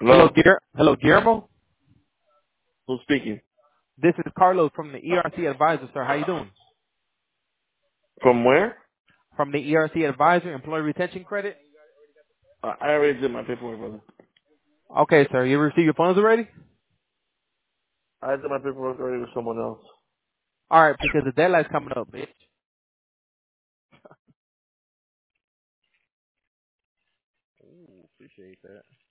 Hello, Hello? Hello, Guillermo. Who's speaking? This is Carlos from the ERC Advisor, sir. How you doing? From where? From the ERC Advisor, Employee Retention Credit. I already did my paperwork, brother. Okay, sir. You received your funds already? I did my paperwork already with someone else. All right, because the deadline's coming up, bitch. Ooh, appreciate that.